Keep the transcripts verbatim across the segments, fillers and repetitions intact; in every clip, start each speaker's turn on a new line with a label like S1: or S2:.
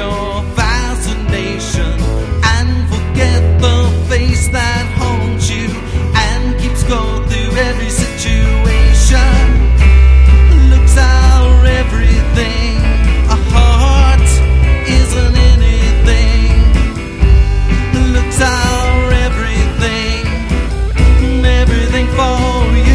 S1: your fascination and forget the face that haunts you and keeps going through every situation. Looks our everything. A heart isn't anything. Looks our everything. Everything for you.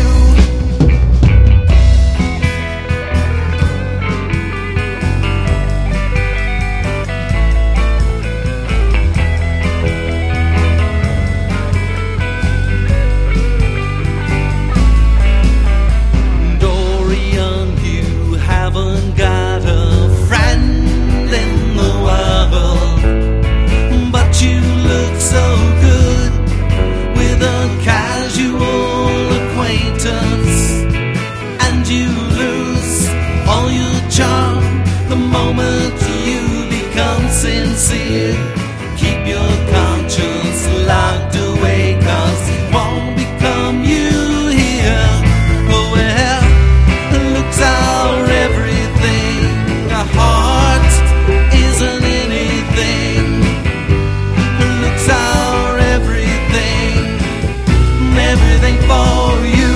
S1: Got a friend in the world, but you look so good with a casual acquaintance, and you lose all your charm the moment you become sincere. Keep your conscience locked away, 'cause it won't become you here. Oh well, looks our everything. A heart isn't anything. Looks our everything. Everything for you.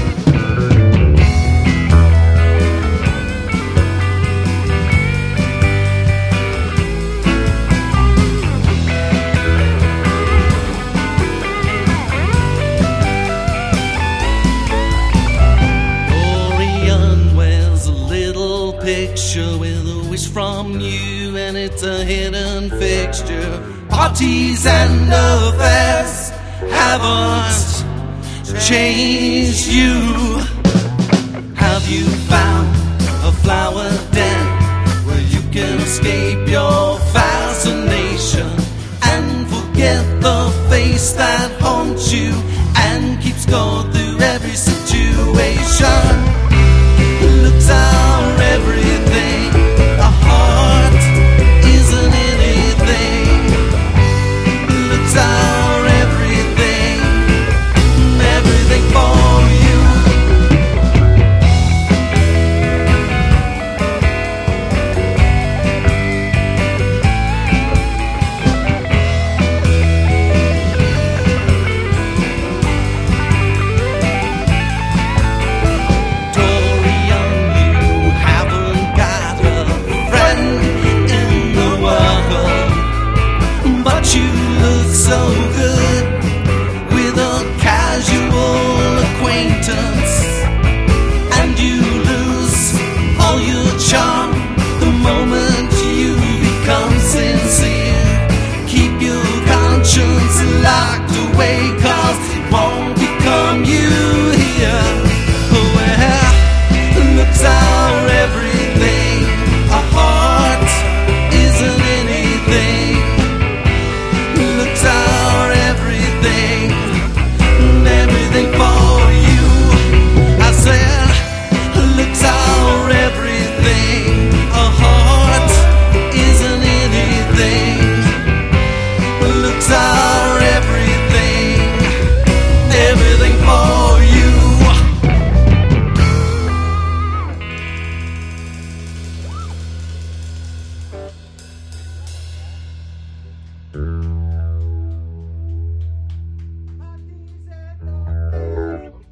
S1: Picture with a wish from you, and it's a hidden fixture. Parties and affairs haven't changed you. Have you found a flower den where you can escape your fascination and forget the face that haunts you and keeps going through every situation? Looks our everything. A heart isn't anything. Looks our everything. Everything for you. You look so good